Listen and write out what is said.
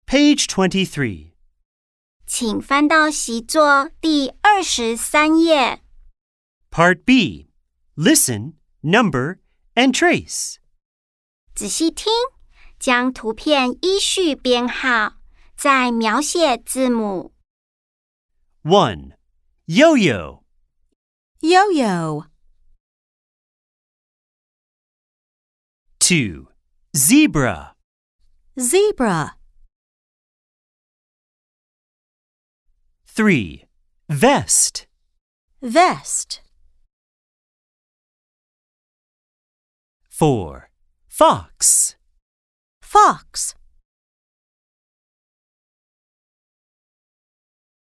Page 23. 请翻到习作第23页。 Part B. Listen, number, and trace. 仔细听，将图片依序编号，再描写字母。 1. Yo-yo. Yo-yo. 2. Zebra. Zebra. 3. Vest. Vest. 4. Fox. Fox.